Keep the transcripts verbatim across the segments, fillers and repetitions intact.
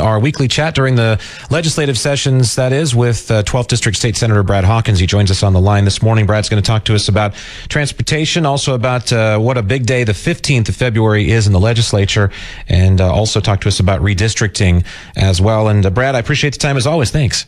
our weekly chat during the legislative sessions, that is, with uh, twelfth District State Senator Brad Hawkins. He joins us on the line this morning. Brad's going to talk to us about transportation, also about uh, what a big day the fifteenth of February is in the legislature, and uh, also talk to us about redistricting as well. And uh, Brad, I appreciate the time as always. Thanks.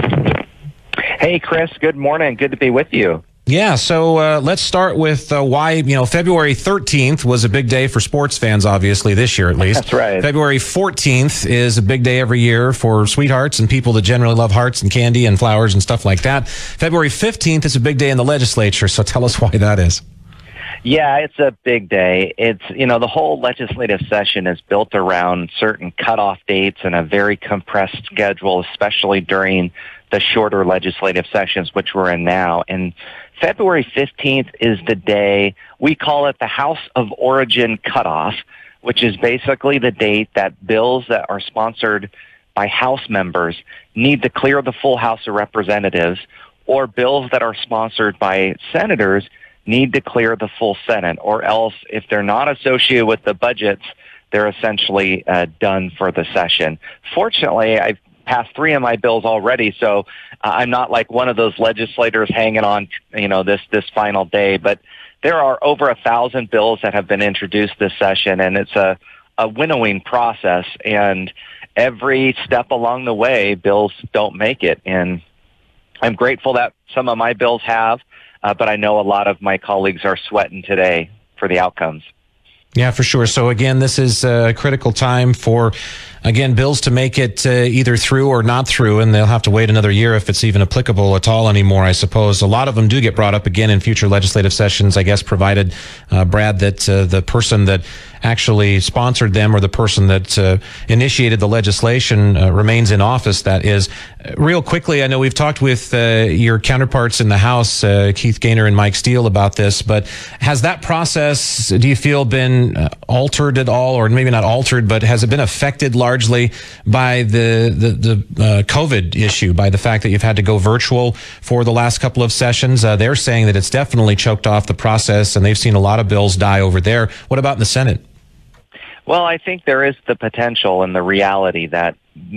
Hey, Chris. Good morning. Good to be with you. Yeah, so uh, let's start with uh, why, you know, February thirteenth was a big day for sports fans, obviously, this year at least. That's right. February fourteenth is a big day every year for sweethearts and people that generally love hearts and candy and flowers and stuff like that. February fifteenth is a big day in the legislature, so tell us why that is. Yeah, it's a big day. It's, you know, the whole legislative session is built around certain cutoff dates and a very compressed schedule, especially during the shorter legislative sessions, which we're in now. And February fifteenth is the day, we call it the House of Origin cutoff, which is basically the date that bills that are sponsored by House members need to clear the full House of Representatives, or bills that are sponsored by senators need to clear the full Senate, or else if they're not associated with the budgets, they're essentially uh, done for the session. Fortunately, I've passed three of my bills already, so uh, I'm not like one of those legislators hanging on, you know, this this final day. But there are over a thousand bills that have been introduced this session, and it's a, a winnowing process. And every step along the way, bills don't make it. And I'm grateful that some of my bills have, uh, but I know a lot of my colleagues are sweating today for the outcomes. Yeah, for sure. So again, this is a critical time for, again, bills to make it uh, either through or not through, and they'll have to wait another year if it's even applicable at all anymore, I suppose. A lot of them do get brought up again in future legislative sessions, I guess, provided, uh, Brad, that uh, the person that actually sponsored them or the person that uh, initiated the legislation uh, remains in office, that is. Uh, real quickly, I know we've talked with uh, your counterparts in the House, uh, Keith Gaynor and Mike Steele, about this, but has that process, do you feel, been uh, altered at all, or maybe not altered, but has it been affected largely by the, the, the uh, COVID issue, by the fact that you've had to go virtual for the last couple of sessions? Uh, they're saying that it's definitely choked off the process, and they've seen a lot of bills die over there. What about in the Senate? Well, I think there is the potential and the reality that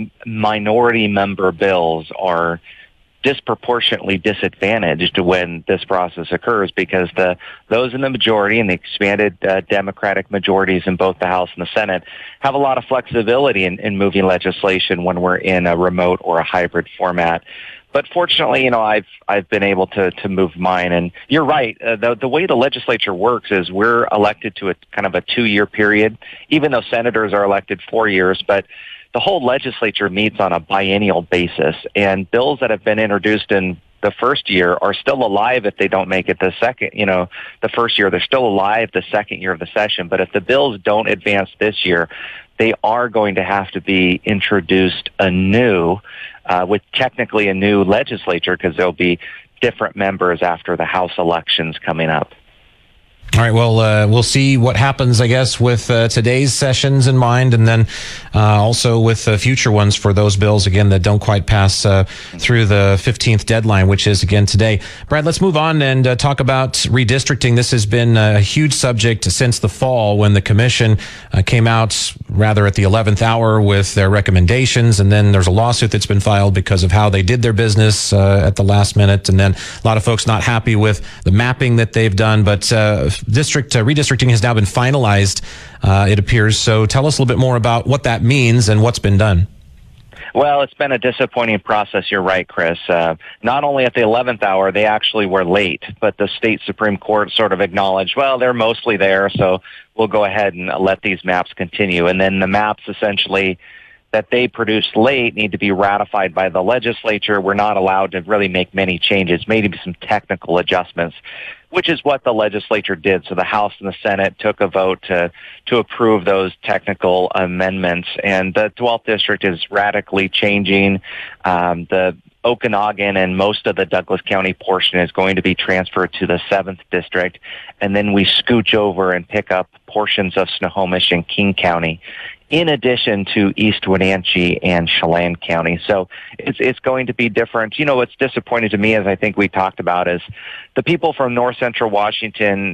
minority member bills are disproportionately disadvantaged when this process occurs, because the those in the majority and the expanded uh, Democratic majorities in both the House and the Senate have a lot of flexibility in, in moving legislation when we're in a remote or a hybrid format. But fortunately, you know, I've I've been able to to move mine. And you're right. Uh, the the way the legislature works is we're elected to a kind of a two-year period, even though senators are elected four years. But the whole legislature meets on a biennial basis, and bills that have been introduced in the first year are still alive if they don't make it the second, you know, the first year. They're still alive the second year of the session. But if the bills don't advance this year, they are going to have to be introduced anew, uh, with technically a new legislature, because there'll be different members after the House elections coming up. All right, well, uh, we'll see what happens, I guess, with uh, today's sessions in mind, and then uh, also with uh, future ones for those bills, again, that don't quite pass uh, through the fifteenth deadline, which is, again, today. Brad, let's move on and uh, talk about redistricting. This has been a huge subject since the fall, when the commission uh, came out rather at the eleventh hour with their recommendations, and then there's a lawsuit that's been filed because of how they did their business uh, at the last minute, and then a lot of folks not happy with the mapping that they've done, but uh, District uh, redistricting has now been finalized, uh, it appears. So tell us a little bit more about what that means and what's been done. Well, it's been a disappointing process. You're right, Chris. Uh, not only at the eleventh hour, they actually were late, but the state Supreme Court sort of acknowledged, well, they're mostly there, so we'll go ahead and let these maps continue. And then the maps essentially that they produced late need to be ratified by the legislature. We're not allowed to really make many changes, maybe some technical adjustments, which is what the legislature did. So the House and the Senate took a vote to to approve those technical amendments, and the twelfth District is radically changing. Um, the Okanagan and most of the Douglas County portion is going to be transferred to the seventh District, and then we scooch over and pick up portions of Snohomish and King County, in addition to East Wenatchee and Chelan County. So it's it's going to be different. You know, what's disappointing to me, as I think we talked about, is the people from North Central Washington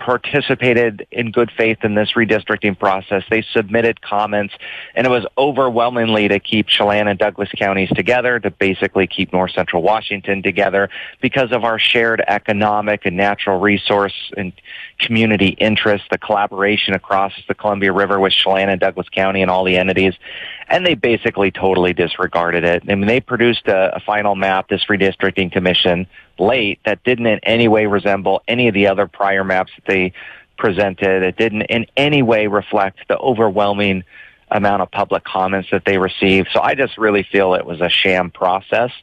participated in good faith in this redistricting process. They submitted comments, and it was overwhelmingly to keep Chelan and Douglas counties together, to basically keep North Central Washington together because of our shared economic and natural resource and community interests, the collaboration across the Columbia River with Chelan and Douglas County and all the entities. And they basically totally disregarded it. I mean, they produced a, a final map, this redistricting commission, late, that didn't in any way resemble any of the other prior maps that they presented. It didn't in any way reflect the overwhelming amount of public comments that they received. So I just really feel it was a sham process.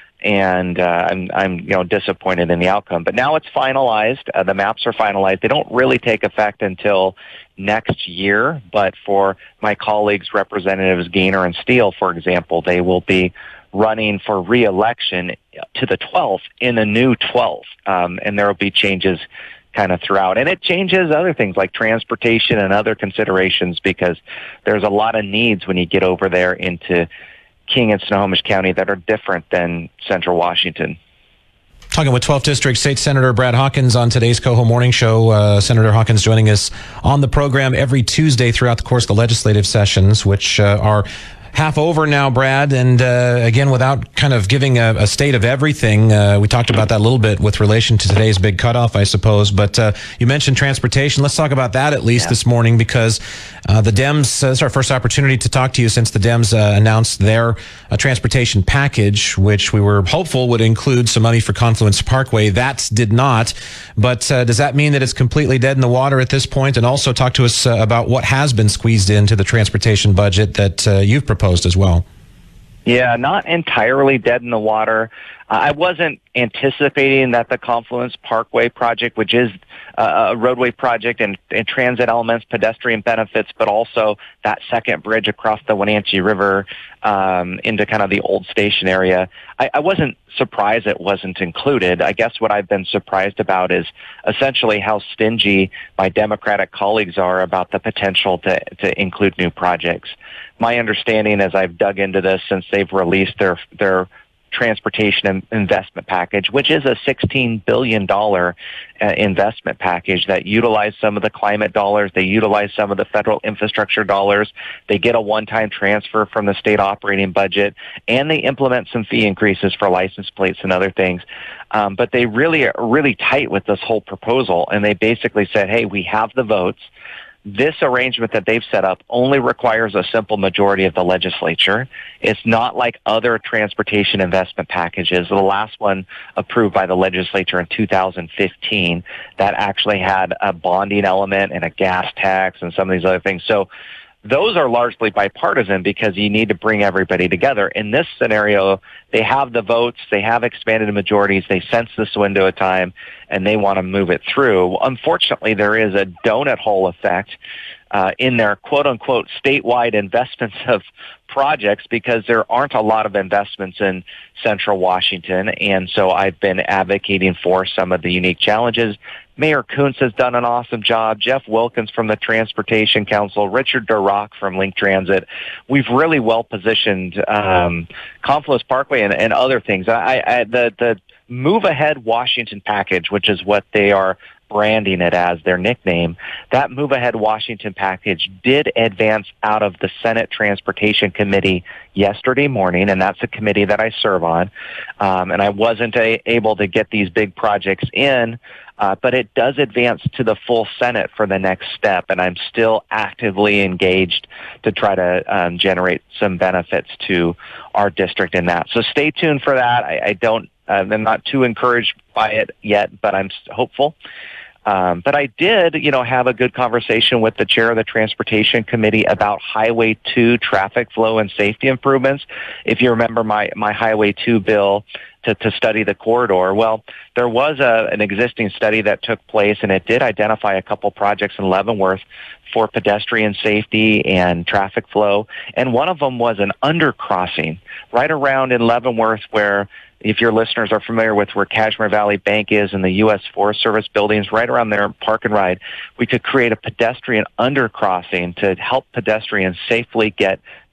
And uh, I'm, I'm, you know, disappointed in the outcome. But now it's finalized. Uh, the maps are finalized. They don't really take effect until next year. But for my colleagues, Representatives Gaynor and Steele, for example, they will be running for re-election to the twelfth in a new twelfth. Um, and there will be changes kind of throughout. And it changes other things like transportation and other considerations, because there's a lot of needs when you get over there into King and Snohomish County that are different than Central Washington. Talking with twelfth District State Senator Brad Hawkins on today's Coho Morning Show. Uh, Senator Hawkins joining us on the program every Tuesday throughout the course of the legislative sessions, which uh, are half over now, Brad. And uh, again, without kind of giving a, a state of everything, uh, we talked about that a little bit with relation to today's big cutoff, I suppose. But uh, you mentioned transportation. Let's talk about that at least yeah. this morning, because uh, the Dems, uh, this is our first opportunity to talk to you since the Dems uh, announced their uh, transportation package, which we were hopeful would include some money for Confluence Parkway. That did not. But uh, does that mean that it's completely dead in the water at this point? And also talk to us uh, about what has been squeezed into the transportation budget that uh, you've proposed as well. Yeah, not entirely dead in the water. Uh, I wasn't anticipating that the Confluence Parkway project, which is uh, a roadway project and, and transit elements, pedestrian benefits, but also that second bridge across the Wenatchee River um, into kind of the old station area. I, I wasn't surprised it wasn't included. I guess what I've been surprised about is essentially how stingy my Democratic colleagues are about the potential to, to include new projects. My understanding, as I've dug into this since they've released their their transportation investment package, which is a sixteen billion dollars uh, investment package that utilize some of the climate dollars, they utilize some of the federal infrastructure dollars, they get a one-time transfer from the state operating budget, and they implement some fee increases for license plates and other things. Um, but they really are really tight with this whole proposal, and they basically said, hey, we have the votes. This arrangement that they've set up only requires a simple majority of the legislature. It's not like other transportation investment packages. The last one approved by the legislature in two thousand fifteen that actually had a bonding element and a gas tax and some of these other things. So those are largely bipartisan because you need to bring everybody together. In this scenario, they have the votes, they have expanded majorities, they sense this window of time, and they want to move it through. Unfortunately, there is a donut hole effect uh, in their quote-unquote statewide investments of projects because there aren't a lot of investments in Central Washington, and so I've been advocating for some of the unique challenges. Mayor Kuntz has done an awesome job. Jeff Wilkins from the Transportation Council, Richard Durock from Link Transit. We've really well positioned um, Confluence Parkway and, and other things. I, I, the, the Move Ahead Washington package, which is what they are branding it as, their nickname, that Move Ahead Washington package did advance out of the Senate Transportation Committee yesterday morning, and that's a committee that I serve on. Um, and I wasn't a, able to get these big projects in, uh, but it does advance to the full Senate for the next step, and I'm still actively engaged to try to um, generate some benefits to our district in that. So stay tuned for that. I, I don't, uh, I'm not too encouraged by it yet, but I'm hopeful. Um, but I did, you know, have a good conversation with the chair of the Transportation Committee about Highway two traffic flow and safety improvements. If you remember my, my Highway two bill to, to study the corridor, well, there was a, an existing study that took place, and it did identify a couple projects in Leavenworth for pedestrian safety and traffic flow. And one of them was an undercrossing right around in Leavenworth where, if your listeners are familiar with where Kashmir Valley Bank is and the U S Forest Service buildings, right around there, Park and Ride, we could create a pedestrian undercrossing to help pedestrians safely get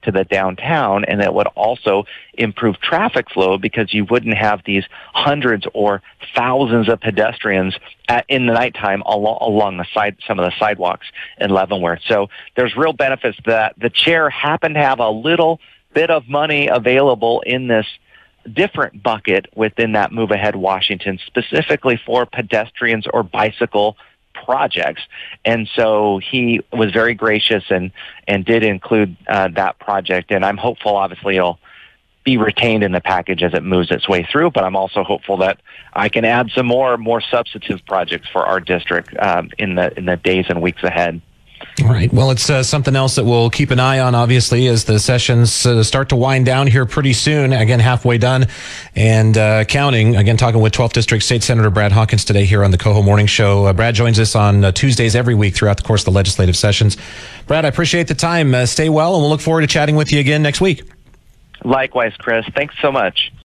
to the downtown, and it would also improve traffic flow because you wouldn't have these hundreds or thousands of pedestrians at, in the nighttime along, along the side, some of the sidewalks in Leavenworth. So there's real benefits to that. The chair happened to have a little bit of money available in this different bucket within that Move Ahead Washington, specifically for pedestrians or bicycle projects. And so he was very gracious and, and did include uh, that project. And I'm hopeful, obviously, it'll be retained in the package as it moves its way through, but I'm also hopeful that I can add some more, more substantive projects for our district um, in the, in the days and weeks ahead. All right. Well, it's uh, something else that we'll keep an eye on, obviously, as the sessions uh, start to wind down here pretty soon. Again, halfway done and uh, counting. Again, talking with twelfth District State Senator Brad Hawkins today here on the Coho Morning Show. Uh, Brad joins us on uh, Tuesdays every week throughout the course of the legislative sessions. Brad, I appreciate the time. Uh, stay well, and we'll look forward to chatting with you again next week. Likewise, Chris. Thanks so much.